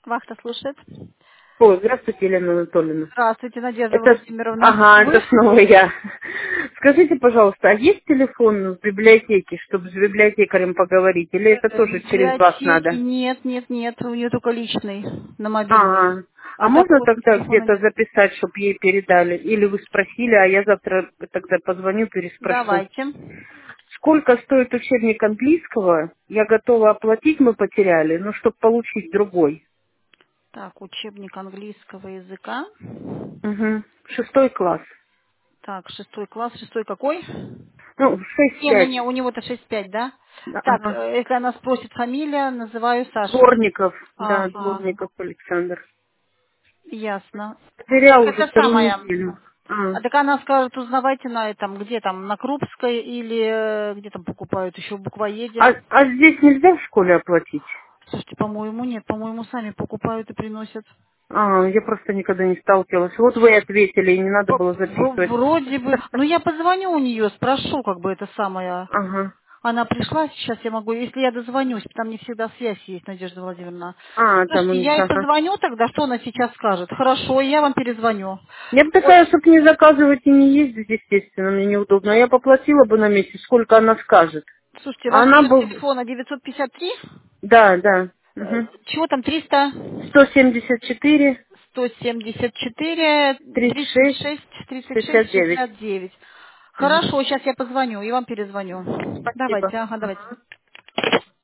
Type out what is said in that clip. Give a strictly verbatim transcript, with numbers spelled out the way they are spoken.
Вахта слушает. Ой, здравствуйте, Елена Анатольевна. Здравствуйте, Надежда Это, Владимировна. ага, Вы? это снова я. Скажите, пожалуйста, а есть телефон в библиотеке, чтобы с библиотекарем поговорить, или это Э, В тоже через вас библиотеке надо? нет, нет, нет, у нее только личный, на мобильный. Ага. А А можно такого тогда телефона где-то нет. записать, чтобы ей передали? Или вы спросили, а я завтра тогда позвоню, переспрошу. Давайте. Сколько стоит учебник английского? Я готова оплатить, мы потеряли, но чтобы получить другой. Так, учебник английского языка. Угу. Шестой класс. Так, шестой класс, шестой какой? Ну, шесть пять. Не-не-не, у него-то шесть пять, да? Так, Ага. э, если она спросит фамилия, называю Саша. Дворников, да, Ага, Дворников Александр. ясно. Потерял уже Это вторую самое. неделю. А, А так она скажет, узнавайте на этом, где там, на Крупской или э, где там покупают еще в а, буквоеде. а здесь нельзя в школе оплатить? Слушайте, по-моему, нет, по-моему, сами покупают и приносят. А, я просто никогда не сталкивалась. Вот вы и ответили, и не надо По- было в- записывать. Вроде бы. Ну, я позвоню у нее, спрошу, как бы это самое. Ага. Она пришла, сейчас я могу, если я дозвонюсь, там не всегда связь есть, Надежда Владимировна. А, там у Слушайте, них, я ей ага. позвоню тогда, что она сейчас скажет. Хорошо, я вам перезвоню. Я бы Ой, такая, чтобы не заказывать и не ездить, естественно, мне неудобно. А я поплатила бы на месяц, сколько она скажет. слушайте, А ваш она номер бы... телефона девятьсот пятьдесят три? Да, да. Э, Угу. Чего там, триста? сто семьдесят четыре, сто семьдесят четыре, тридцать тридцать шесть, шесть, тридцать шесть, шестьдесят девять. шестьдесят девять. Угу. Хорошо, сейчас я позвоню и вам перезвоню. Спасибо. Давайте, ага, давайте. Ага.